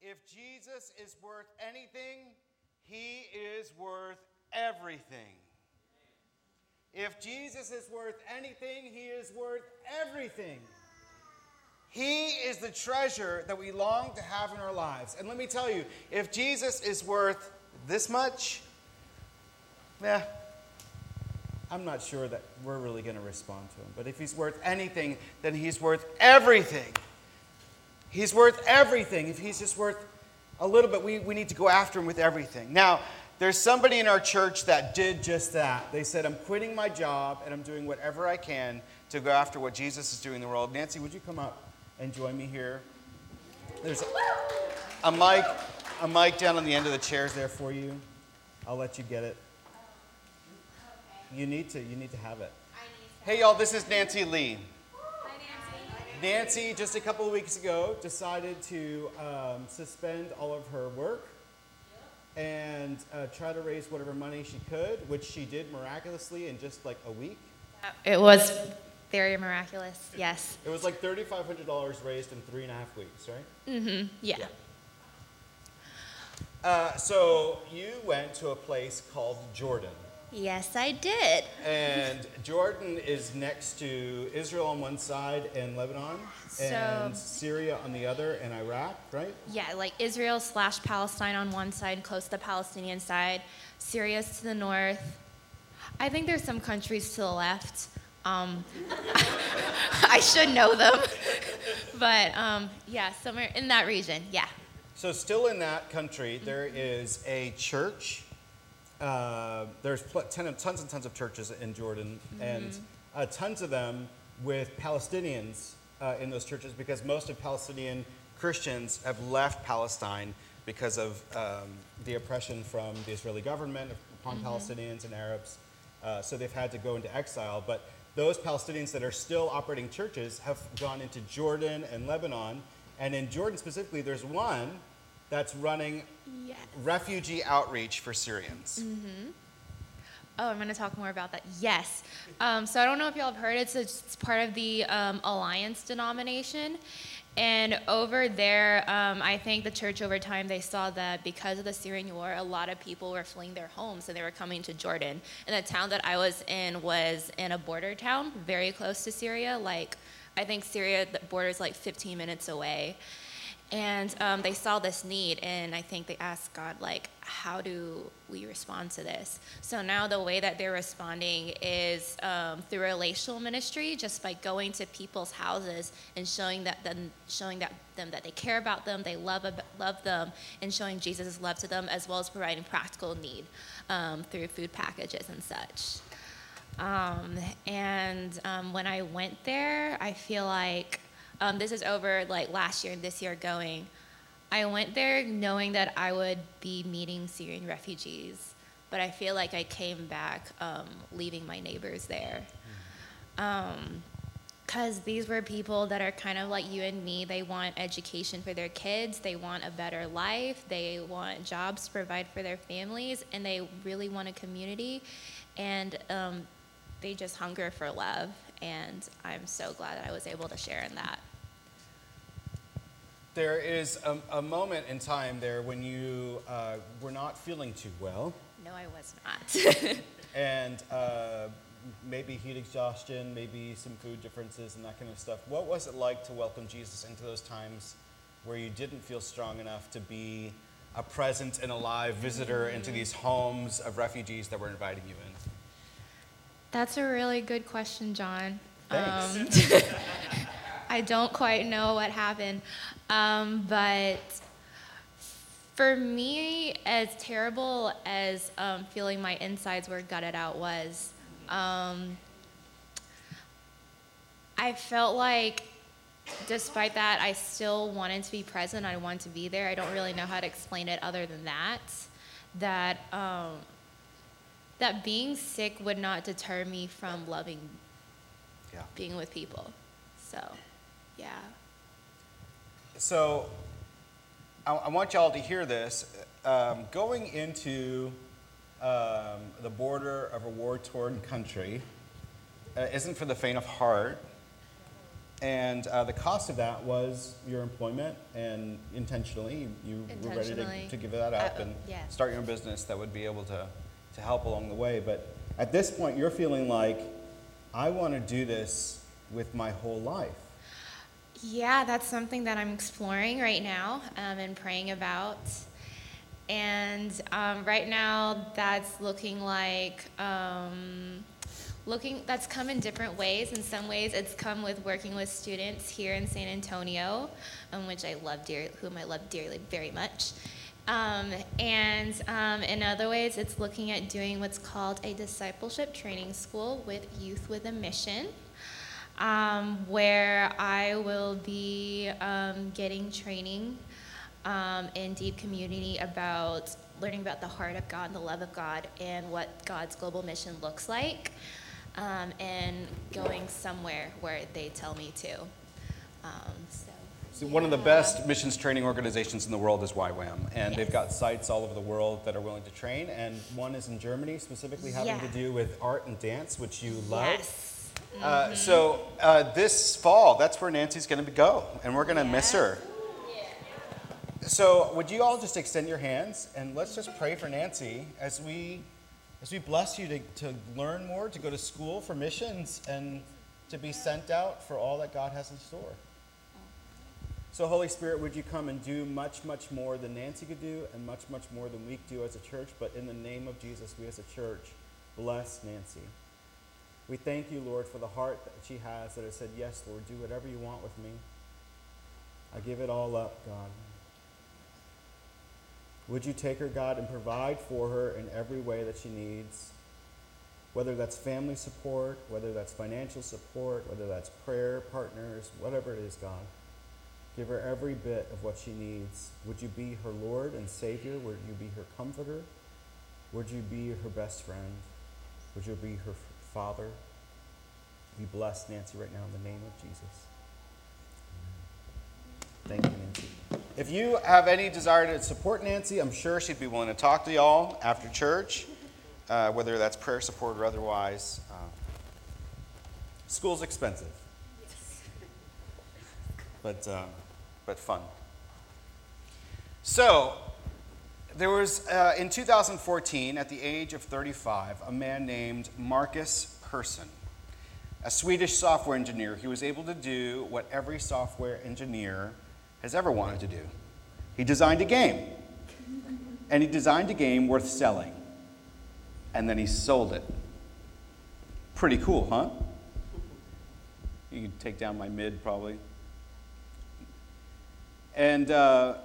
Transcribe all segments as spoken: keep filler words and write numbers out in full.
If Jesus is worth anything, he is worth everything. If Jesus is worth anything, he is worth everything. He is the treasure that we long to have in our lives. And let me tell you, if Jesus is worth this much, yeah, I'm not sure that we're really going to respond to him. But if he's worth anything, then he's worth everything. He's worth everything. If he's just worth a little bit, we, we need to go after him with everything. Now, there's somebody in our church that did just that. They said, I'm quitting my job and I'm doing whatever I can to go after what Jesus is doing in the world. Nancy, would you come up and join me here? There's a, a mic, a mic down on the end of the chairs there for you. I'll let you get it. You need to, you need to have it. Hey y'all, this is Nancy Lee. Nancy, just a couple of weeks ago, decided to um, suspend all of her work and uh, try to raise whatever money she could, which she did miraculously in just like a week. It was very miraculous, yes. It was like three thousand five hundred dollars raised in three and a half weeks, right? Mm-hmm, yeah. yeah. Uh, so you went to a place called Jordan. Yes, I did. And Jordan is next to Israel on one side and Lebanon, so, and Syria on the other, and Iraq, right? Yeah, like Israel slash Palestine on one side, close to the Palestinian side. Syria's to the north. I think there's some countries to the left. Um, I should know them. But um, yeah, somewhere in that region, yeah. So still in that country, there is a church. Uh, there's pl- ton of, tons and tons of churches in Jordan, mm-hmm. and uh, tons of them with Palestinians uh, in those churches, because most of Palestinian Christians have left Palestine because of um, the oppression from the Israeli government upon mm-hmm. Palestinians and Arabs. Uh, so they've had to go into exile. But those Palestinians that are still operating churches have gone into Jordan and Lebanon. And in Jordan specifically, there's one that's running yes. refugee outreach for Syrians. Mm-hmm. Oh, I'm going to talk more about that. Yes. Um, so I don't know if y'all have heard, it's, it's part of the um, Alliance denomination. And over there, um, I think the church over time, they saw that because of the Syrian war, a lot of people were fleeing their homes and they were coming to Jordan. And the town that I was in was in a border town, very close to Syria. Like, I think Syria, the border is like fifteen minutes away. And um, they saw this need, and I think they asked God, like, how do we respond to this? So now the way that they're responding is um, through relational ministry, just by going to people's houses and showing that them, showing that them that they care about them, they love love them, and showing Jesus' love to them, as well as providing practical need um, through food packages and such. Um, and um, when I went there, I feel like Um, this is over like last year and this year going. I went there knowing that I would be meeting Syrian refugees, but I feel like I came back um, leaving my neighbors there. Because um, these were people that are kind of like you and me. They want education for their kids. They want a better life. They want jobs to provide for their families, and they really want a community. And um, they just hunger for love. And I'm so glad that I was able to share in that. There is a, a moment in time there when you uh, were not feeling too well. No, I was not. and uh, maybe heat exhaustion, maybe some food differences and that kind of stuff. What was it like to welcome Jesus into those times where you didn't feel strong enough to be a present and alive visitor mm-hmm. into these homes of refugees that were inviting you in? That's a really good question, John. Thanks. Um, I don't quite know what happened. Um, but for me, as terrible as um, feeling my insides were gutted out was, um, I felt like despite that, I still wanted to be present. I wanted to be there. I don't really know how to explain it other than that. That... Um, that being sick would not deter me from loving yeah. being with people. So, yeah. So, I, I want y'all to hear this. Um, going into um, the border of a war-torn country uh, isn't for the faint of heart. And uh, the cost of that was your employment, and intentionally you, you were ready Intentionally. to, to give that up Uh, and yeah. start your own business that would be able to, to help along the way. But at this point, you're feeling like, I want to do this with my whole life. Yeah, that's something that I'm exploring right now um, and praying about. And um, right now, that's looking like um, looking. That's come in different ways. In some ways, it's come with working with students here in San Antonio, um, which I love dear, whom I love dearly, very much. Um, and um, in other ways, it's looking at doing what's called a discipleship training school with Youth with a Mission. Um, where I will be um, getting training um, in deep community about learning about the heart of God and the love of God and what God's global mission looks like, um, and going somewhere where they tell me to. Um, so, So one of the yeah. best missions training organizations in the world is Y WAM, and Yes. they've got sites all over the world that are willing to train, and one is in Germany, specifically having Yeah. to do with art and dance, which you love. Yes. Uh, so uh, this fall, that's where Nancy's going to go, and we're going to miss Yeah. her. So would you all just extend your hands, and let's just pray for Nancy as we as we bless you to, to learn more, to go to school for missions, and to be sent out for all that God has in store. So Holy Spirit, would you come and do much, much more than Nancy could do, and much, much more than we could do as a church, but in the name of Jesus, we as a church bless Nancy. We thank you, Lord, for the heart that she has that has said, yes, Lord, do whatever you want with me. I give it all up, God. Would you take her, God, and provide for her in every way that she needs, whether that's family support, whether that's financial support, whether that's prayer partners, whatever it is, God. Give her every bit of what she needs. Would you be her Lord and Savior? Would you be her comforter? Would you be her best friend? Would you be her Father? We bless Nancy right now in the name of Jesus. Thank you, Nancy. If you have any desire to support Nancy, I'm sure she'd be willing to talk to y'all after church, uh, whether that's prayer support or otherwise. Uh, school's expensive, but uh, but fun. So, there was, uh, in two thousand fourteen, at the age of thirty-five, a man named Marcus Persson, a Swedish software engineer. He was able to do what every software engineer has ever wanted to do. He designed a game. And he designed a game worth selling. And then he sold it. Pretty cool, huh? You can take down my mid, probably. And uh,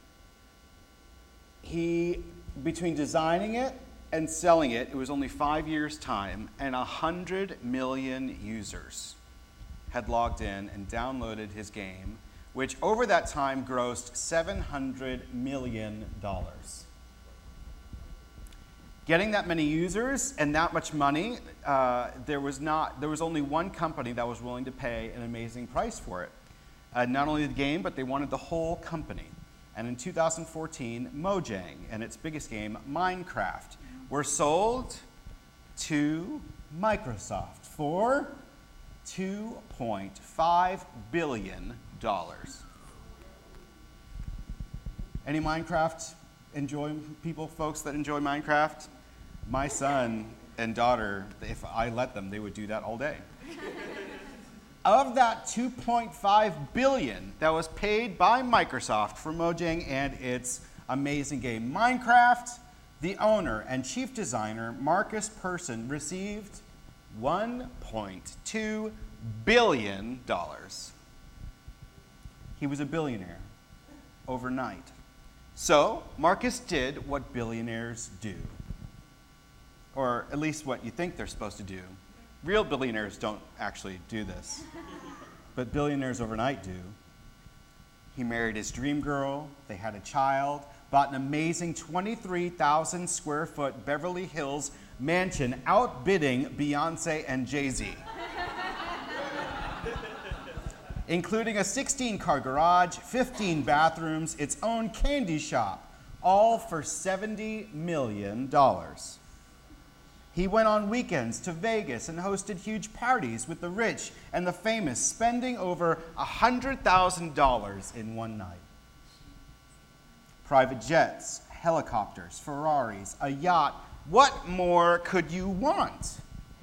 he, between designing it and selling it, it was only five years' time, and a hundred million users had logged in and downloaded his game, which over that time grossed seven hundred million dollars. Getting that many users and that much money, uh, there was not, there was only one company that was willing to pay an amazing price for it. Uh, not only the game, but they wanted the whole company. And in two thousand fourteen, Mojang and its biggest game, Minecraft, were sold to Microsoft for two point five billion dollars. Any Minecraft enjoy people, folks that enjoy Minecraft? My son and daughter, if I let them, they would do that all day. Of that two point five billion dollars that was paid by Microsoft for Mojang and its amazing game Minecraft, the owner and chief designer, Marcus Persson, received one point two billion dollars. He was a billionaire overnight. So, Marcus did what billionaires do. Or at least what you think they're supposed to do. Real billionaires don't actually do this. But billionaires overnight do. He married his dream girl, they had a child, bought an amazing twenty-three thousand square foot Beverly Hills mansion, outbidding Beyonce and Jay-Z. Including a sixteen car garage, fifteen bathrooms, its own candy shop, all for seventy million dollars. He went on weekends to Vegas and hosted huge parties with the rich and the famous, spending over one hundred thousand dollars in one night. Private jets, helicopters, Ferraris, a yacht. What more could you want?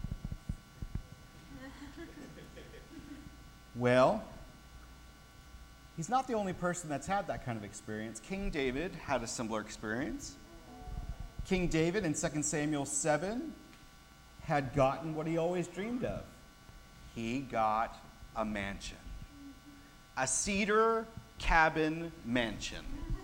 Well, he's not the only person that's had that kind of experience. King David had a similar experience. King David in Second Samuel seven had gotten what he always dreamed of. He got a mansion, a cedar cabin mansion.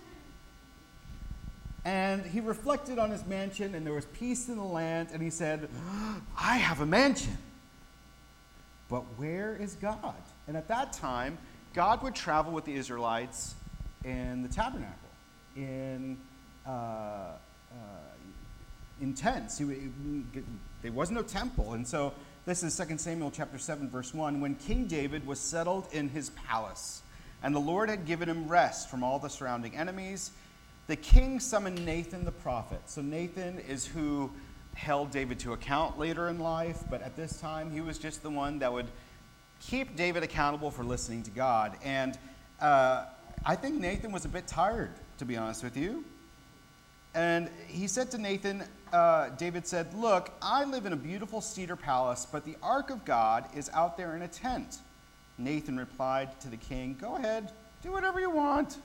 And he reflected on his mansion, and there was peace in the land, and he said, I have a mansion. But where is God? And at that time, God would travel with the Israelites in the tabernacle, in uh, uh, in tents. He, he, there was no temple. And so this is Second Samuel chapter seven, verse one. When King David was settled in his palace, and the Lord had given him rest from all the surrounding enemies, the king summoned Nathan the prophet. So Nathan is who held David to account later in life, but at this time he was just the one that would keep David accountable for listening to God. And uh, I think Nathan was a bit tired, to be honest with you. And he said to Nathan, uh, David said, look, I live in a beautiful cedar palace, but the ark of God is out there in a tent. Nathan replied to the king, go ahead, do whatever you want.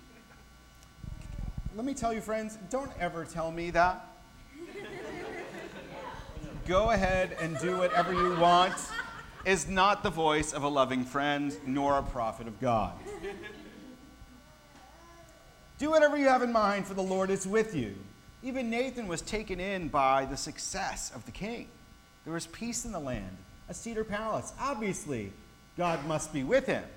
Let me tell you, friends, don't ever tell me that. Go ahead and do whatever you want is not the voice of a loving friend nor a prophet of God. Do whatever you have in mind, for the Lord is with you. Even Nathan was taken in by the success of the king. There was peace in the land, a cedar palace. Obviously, God must be with him.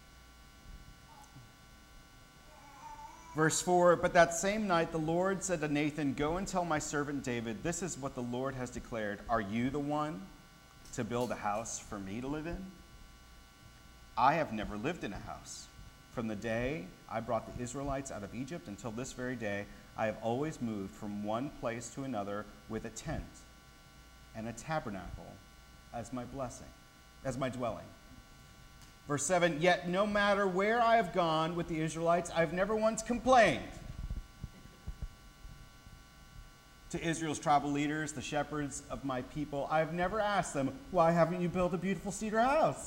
Verse four, but that same night the Lord said to Nathan, go and tell my servant David, this is what the Lord has declared. Are you the one to build a house for me to live in? I have never lived in a house. From the day I brought the Israelites out of Egypt until this very day, I have always moved from one place to another with a tent and a tabernacle as my blessing, as my dwelling. Verse seven, yet no matter where I have gone with the Israelites, I've never once complained to Israel's tribal leaders, the shepherds of my people. I've never asked them, why haven't you built a beautiful cedar house?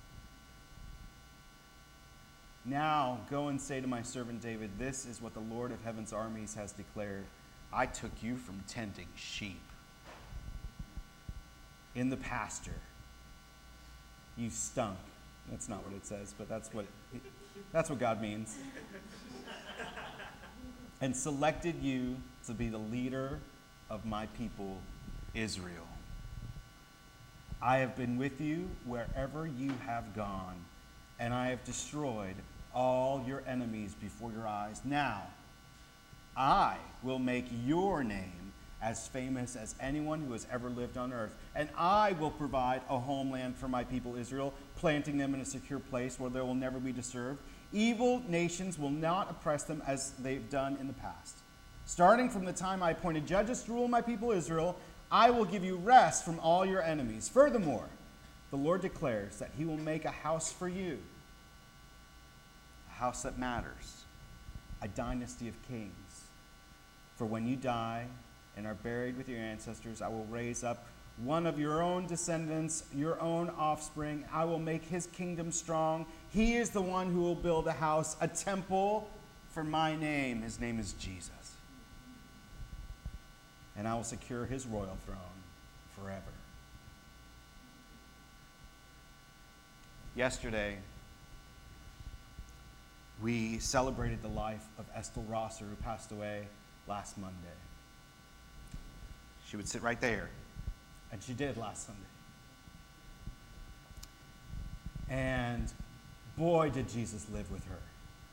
Now go and say to my servant David, this is what the Lord of heaven's armies has declared. I took you from tending sheep in the pasture. You stunk. That's not what it says, but that's what that's what God means. And selected you to be the leader of my people, Israel. I have been with you wherever you have gone, and I have destroyed all your enemies before your eyes. Now, I will make your name as famous as anyone who has ever lived on earth. And I will provide a homeland for my people Israel, planting them in a secure place where they will never be disturbed. Evil nations will not oppress them as they've done in the past. Starting from the time I appointed judges to rule my people Israel, I will give you rest from all your enemies. Furthermore, the Lord declares that he will make a house for you, a house that matters, a dynasty of kings. For when you die and are buried with your ancestors, I will raise up one of your own descendants, your own offspring. I will make his kingdom strong. He is the one who will build a house, a temple for my name. His name is Jesus. And I will secure his royal throne forever. Yesterday, we celebrated the life of Estelle Rosser, who passed away last Monday. She would sit right there. And she did last Sunday. And boy, did Jesus live with her.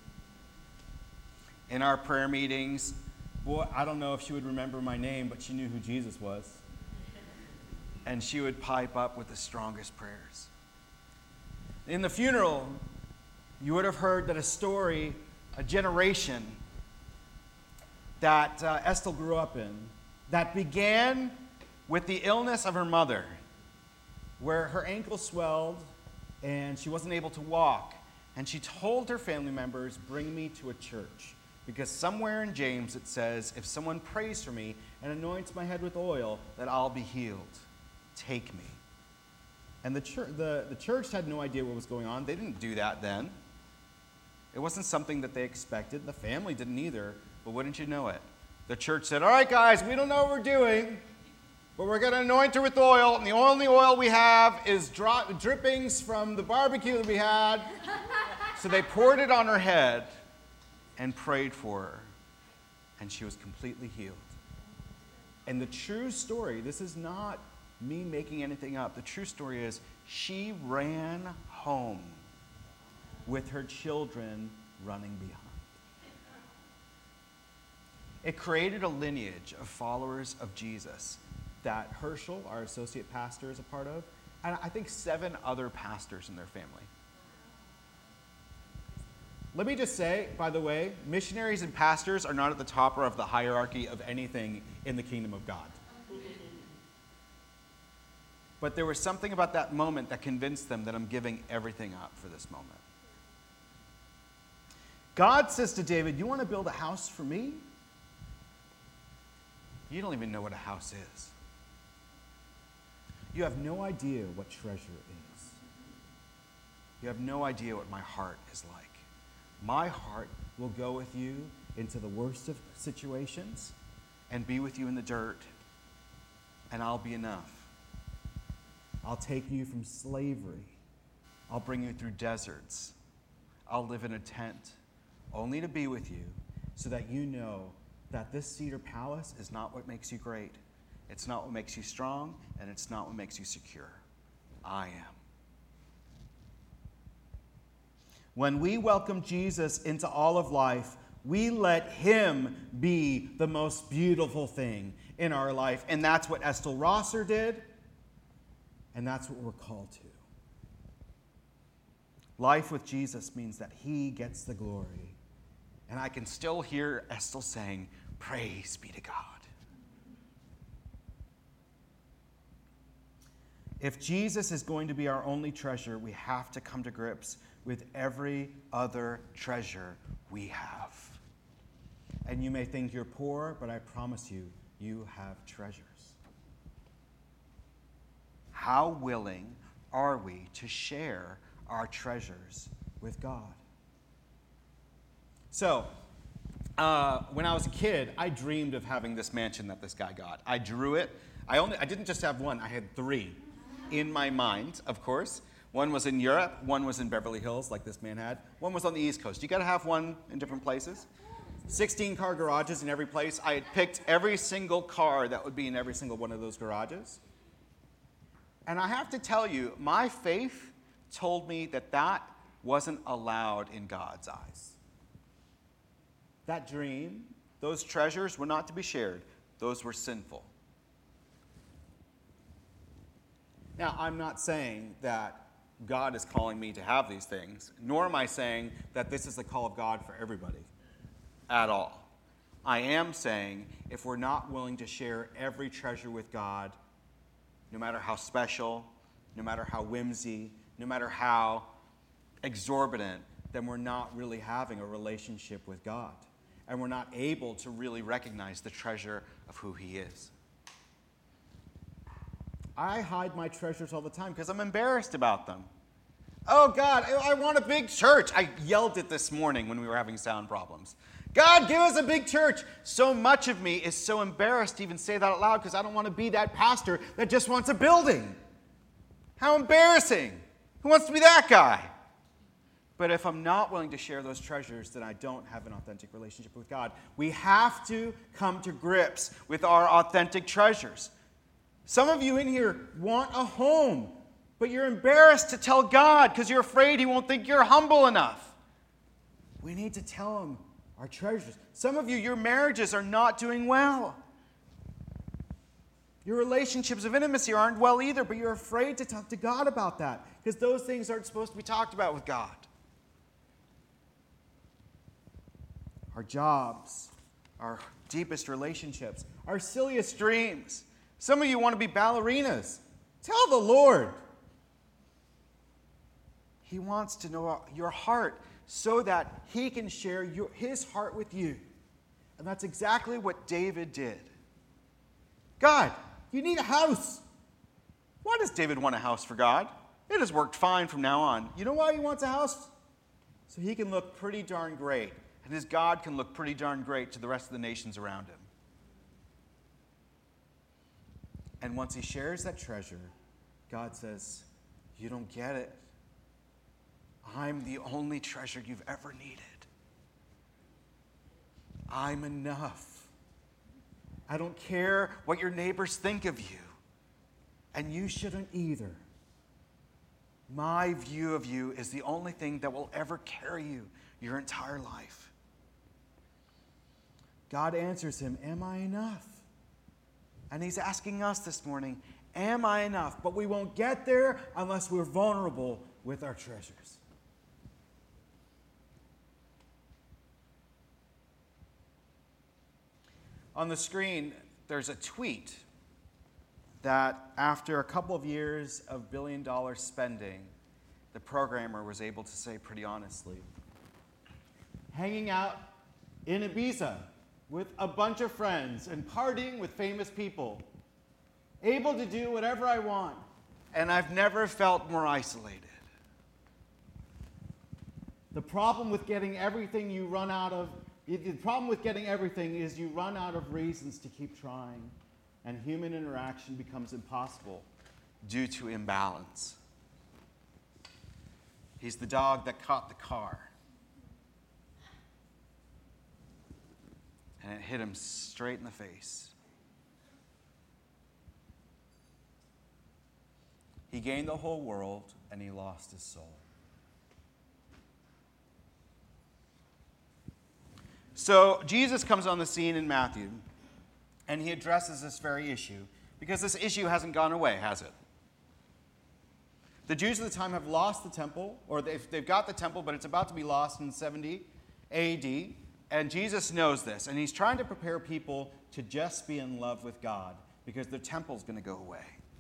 In our prayer meetings, boy, I don't know if she would remember my name, but she knew who Jesus was. And she would pipe up with the strongest prayers. In the funeral, you would have heard that a story, a generation that uh, Estelle grew up in, that began with the illness of her mother, where her ankle swelled and she wasn't able to walk. And she told her family members, bring me to a church. Because somewhere in James it says, if someone prays for me and anoints my head with oil, that I'll be healed. Take me. And the church, the, the church had no idea what was going on. They didn't do that then. It wasn't something that they expected. The family didn't either. But wouldn't you know it? The church said, all right, guys, we don't know what we're doing, but we're going to anoint her with oil. And the only oil we have is drop, drippings from the barbecue that we had. So they poured it on her head and prayed for her. And she was completely healed. And the true story, this is not me making anything up. The true story is she ran home with her children running behind. It created a lineage of followers of Jesus that Herschel, our associate pastor, is a part of, and I think seven other pastors in their family. Let me just say, by the way, missionaries and pastors are not at the top of the hierarchy of anything in the kingdom of God. But there was something about that moment that convinced them that I'm giving everything up for this moment. God says to David, you want to build a house for me? You don't even know what a house is. You have no idea what treasure is. You have no idea what my heart is like. My heart will go with you into the worst of situations and be with you in the dirt, and I'll be enough. I'll take you from slavery. I'll bring you through deserts. I'll live in a tent, only to be with you so that you know that this cedar palace is not what makes you great. It's not what makes you strong, and it's not what makes you secure. I am. When we welcome Jesus into all of life, we let him be the most beautiful thing in our life. And that's what Estel Rosser did, and that's what we're called to. Life with Jesus means that he gets the glory. And I can still hear Estel saying, praise be to God. If Jesus is going to be our only treasure, we have to come to grips with every other treasure we have. And you may think you're poor, but I promise you, you have treasures. How willing are we to share our treasures with God? So, uh, when I was a kid, I dreamed of having this mansion that this guy got. I drew it. I only I didn't just have one, I had three in my mind, of course. One was in Europe, one was in Beverly Hills, like this man had. One was on the East Coast. You got to have one in different places. sixteen car garages in every place. I had picked every single car that would be in every single one of those garages. And I have to tell you, my faith told me that that wasn't allowed in God's eyes. That dream, those treasures were not to be shared. Those were sinful. Now, I'm not saying that God is calling me to have these things, nor am I saying that this is the call of God for everybody at all. I am saying if we're not willing to share every treasure with God, no matter how special, no matter how whimsy, no matter how exorbitant, then we're not really having a relationship with God. And we're not able to really recognize the treasure of who he is. I hide my treasures all the time because I'm embarrassed about them. Oh, God, I want a big church. I yelled it this morning when we were having sound problems. God, give us a big church. So much of me is so embarrassed to even say that out loud because I don't want to be that pastor that just wants a building. How embarrassing. Who wants to be that guy? But if I'm not willing to share those treasures, then I don't have an authentic relationship with God. We have to come to grips with our authentic treasures. Some of you in here want a home, but you're embarrassed to tell God because you're afraid he won't think you're humble enough. We need to tell him our treasures. Some of you, your marriages are not doing well. Your relationships of intimacy aren't well either, but you're afraid to talk to God about that because those things aren't supposed to be talked about with God. Our jobs, our deepest relationships, our silliest dreams. Some of you want to be ballerinas. Tell the Lord. He wants to know your heart so that he can share your, his heart with you. And that's exactly what David did. God, you need a house. Why does David want a house for God? It has worked fine from now on. You know why he wants a house? So he can look pretty darn great. And his God can look pretty darn great to the rest of the nations around him. And once he shares that treasure, God says, you don't get it. I'm the only treasure you've ever needed. I'm enough. I don't care what your neighbors think of you. And you shouldn't either. My view of you is the only thing that will ever carry you your entire life. God answers him, am I enough? And he's asking us this morning, am I enough? But we won't get there unless we're vulnerable with our treasures. On the screen, there's a tweet that after a couple of years of billion dollar spending, the programmer was able to say pretty honestly, hanging out in Ibiza with a bunch of friends and partying with famous people, able to do whatever I want, and I've never felt more isolated. The problem with getting everything you run out of, the problem with getting everything is you run out of reasons to keep trying, and human interaction becomes impossible due to imbalance. He's the dog that caught the car. And it hit him straight in the face. He gained the whole world, and he lost his soul. So Jesus comes on the scene in Matthew, and he addresses this very issue, because this issue hasn't gone away, has it? The Jews of the time have lost the temple, or they've, they've got the temple, but it's about to be lost in seventy A D, and Jesus knows this, and he's trying to prepare people to just be in love with God, because their temple's going to go away.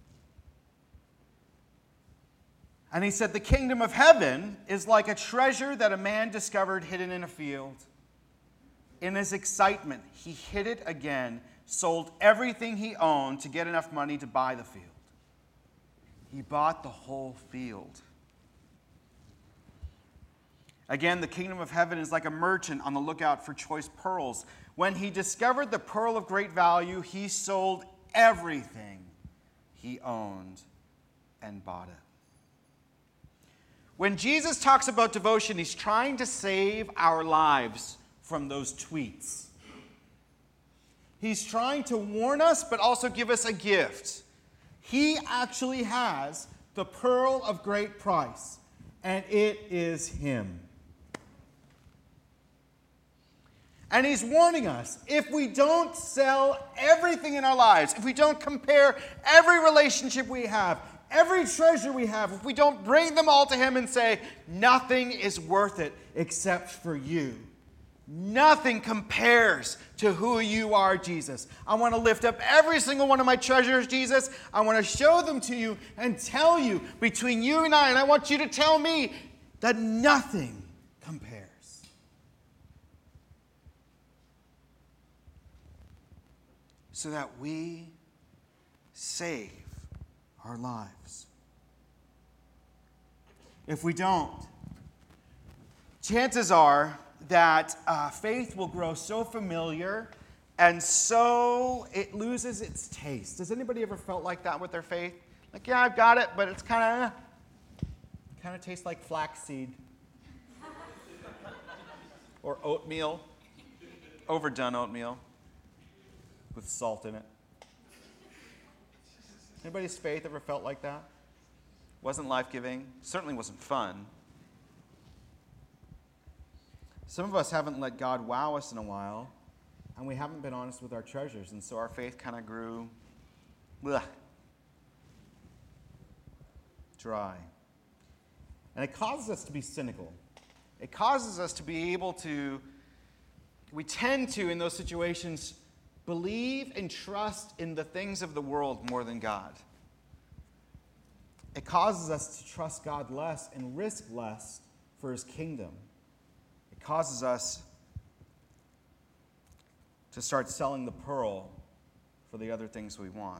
And he said, the kingdom of heaven is like a treasure that a man discovered hidden in a field. In his excitement, he hid it again, sold everything he owned to get enough money to buy the field. He bought the whole field. Again, the kingdom of heaven is like a merchant on the lookout for choice pearls. When he discovered the pearl of great value, he sold everything he owned and bought it. When Jesus talks about devotion, he's trying to save our lives from those tweets. He's trying to warn us, but also give us a gift. He actually has the pearl of great price, and it is him. And he's warning us, if we don't sell everything in our lives, if we don't compare every relationship we have, every treasure we have, if we don't bring them all to him and say, nothing is worth it except for you. Nothing compares to who you are, Jesus. I want to lift up every single one of my treasures, Jesus. I want to show them to you and tell you between you and I, and I want you to tell me that nothing compares. So that we save our lives. If we don't, chances are that uh, faith will grow so familiar and so it loses its taste. Has anybody ever felt like that with their faith? Like, yeah, I've got it, but it's kind of, kind of tastes like flaxseed or oatmeal, overdone oatmeal with salt in it. Anybody's faith ever felt like that? Wasn't life-giving, certainly wasn't fun. Some of us haven't let God wow us in a while, and we haven't been honest with our treasures, and so our faith kind of grew bleh, dry. And it causes us to be cynical. It causes us to be able to, we tend to, in those situations, believe and trust in the things of the world more than God. It causes us to trust God less and risk less for his kingdom. It causes us to start selling the pearl for the other things we want.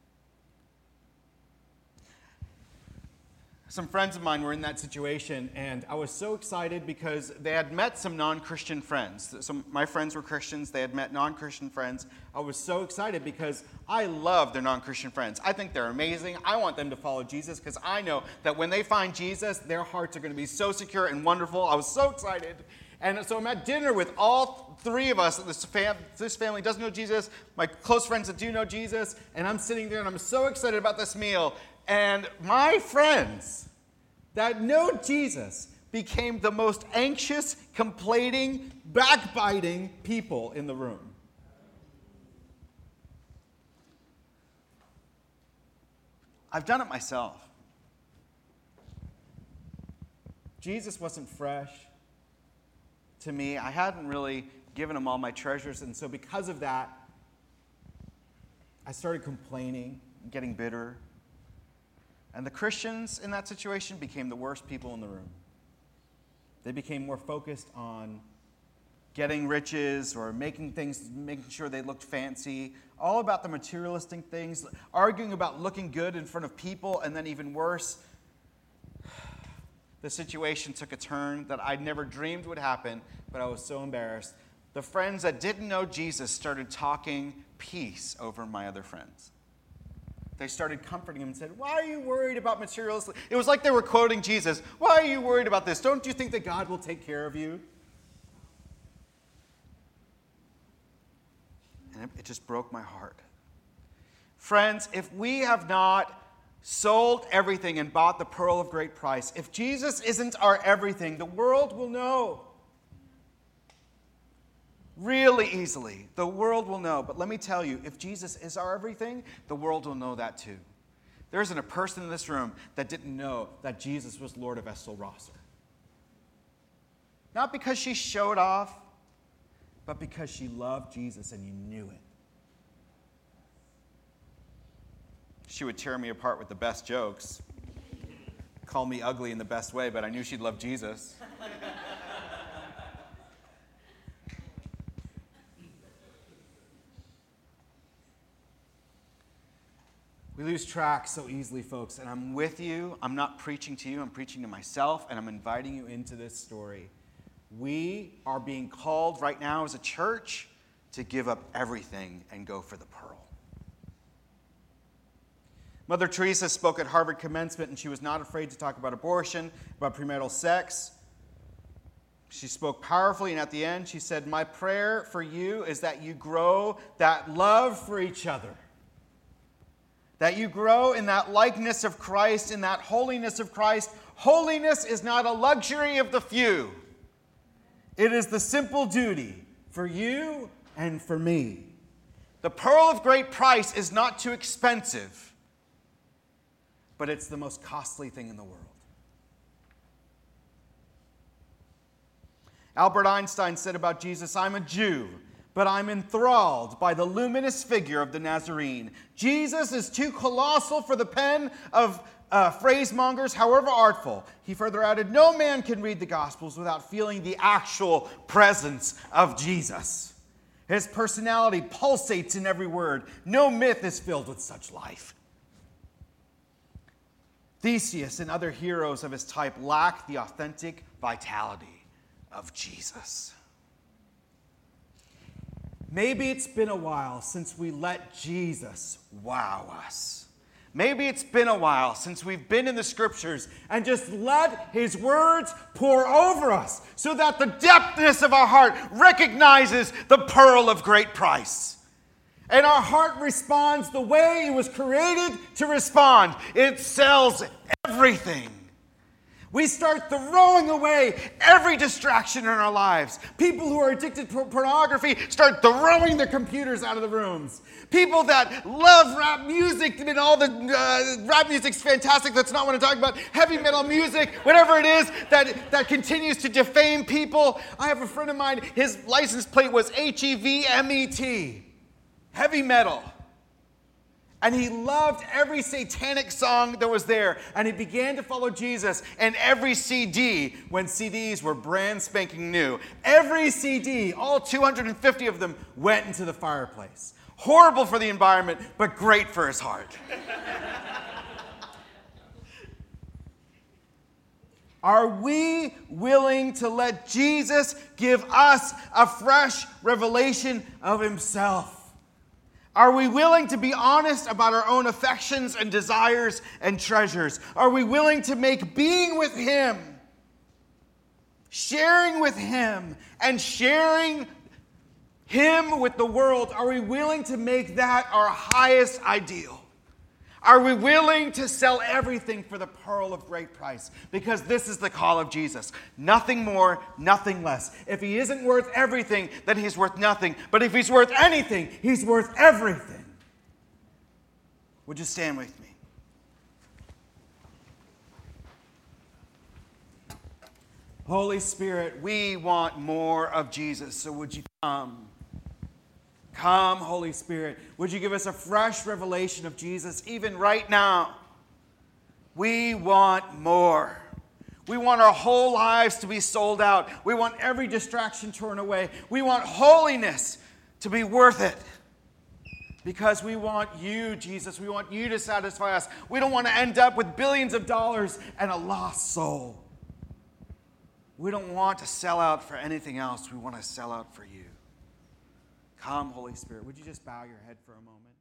Some friends of mine were in that situation, and I was so excited because they had met some non-Christian friends. Some, my friends were Christians. They had met non-Christian friends. I was so excited because I love their non-Christian friends. I think they're amazing. I want them to follow Jesus because I know that when they find Jesus, their hearts are going to be so secure and wonderful. I was so excited. And so I'm at dinner with all three of us. This, fam- this family doesn't know Jesus, my close friends that do know Jesus, and I'm sitting there and I'm so excited about this meal. And my friends that know Jesus became the most anxious, complaining, backbiting people in the room. I've done it myself. Jesus wasn't fresh to me. I hadn't really given him all my treasures, and so because of that, I started complaining, getting bitter. And the Christians in that situation became the worst people in the room. They became more focused on getting riches or making things, making sure they looked fancy, all about the materialistic things, arguing about looking good in front of people, and then even worse, the situation took a turn that I'd never dreamed would happen, but I was so embarrassed. The friends that didn't know Jesus started talking peace over my other friends. They started comforting him and said, "Why are you worried about materialistic?" It was like they were quoting Jesus. "Why are you worried about this? Don't you think that God will take care of you?" And it, it just broke my heart. Friends, if we have not sold everything and bought the pearl of great price, if Jesus isn't our everything, the world will know. Really easily. The world will know. But let me tell you, if Jesus is our everything, the world will know that too. There isn't a person in this room that didn't know that Jesus was Lord of Estel-Rosser. Not because she showed off, but because she loved Jesus and you knew it. She would tear me apart with the best jokes, call me ugly in the best way, but I knew she'd love Jesus. We lose track so easily, folks, and I'm with you. I'm not preaching to you. I'm preaching to myself, and I'm inviting you into this story. We are being called right now as a church to give up everything and go for the pearl. Mother Teresa spoke at Harvard commencement, and she was not afraid to talk about abortion, about premarital sex. She spoke powerfully, and at the end, she said, "My prayer for you is that you grow that love for each other. That you grow in that likeness of Christ, in that holiness of Christ. Holiness is not a luxury of the few. It is the simple duty for you and for me. The pearl of great price is not too expensive, but it's the most costly thing in the world." Albert Einstein said about Jesus, "I'm a Jew, but I'm enthralled by the luminous figure of the Nazarene. Jesus is too colossal for the pen of uh, phrasemongers, however artful." He further added, "No man can read the Gospels without feeling the actual presence of Jesus. His personality pulsates in every word. No myth is filled with such life." Theseus and other heroes of his type lack the authentic vitality of Jesus. Maybe it's been a while since we let Jesus wow us. Maybe it's been a while since we've been in the scriptures and just let his words pour over us so that the depthness of our heart recognizes the pearl of great price. And our heart responds the way it was created to respond. It sells everything. We start throwing away every distraction in our lives. People who are addicted to pornography start throwing their computers out of the rooms. People that love rap music, and all the uh, rap music's fantastic, that's not what I'm talking about. Heavy metal music, whatever it is that, that continues to defame people. I have a friend of mine, his license plate was H E V M E T. heavy metal. And he loved every satanic song that was there. And he began to follow Jesus. And every C D, when C Ds were brand spanking new, every C D, all two hundred fifty of them, went into the fireplace. Horrible for the environment, but great for his heart. Are we willing to let Jesus give us a fresh revelation of himself? Are we willing to be honest about our own affections and desires and treasures? Are we willing to make being with him, sharing with him, and sharing him with the world, are we willing to make that our highest ideal? Are we willing to sell everything for the pearl of great price? Because this is the call of Jesus. Nothing more, nothing less. If he isn't worth everything, then he's worth nothing. But if he's worth anything, he's worth everything. Would you stand with me? Holy Spirit, we want more of Jesus, so would you come? Come, Holy Spirit. Would you give us a fresh revelation of Jesus even right now? We want more. We want our whole lives to be sold out. We want every distraction torn away. We want holiness to be worth it. Because we want you, Jesus. We want you to satisfy us. We don't want to end up with billions of dollars and a lost soul. We don't want to sell out for anything else. We want to sell out for you. Come, Holy Spirit. Would you just bow your head for a moment?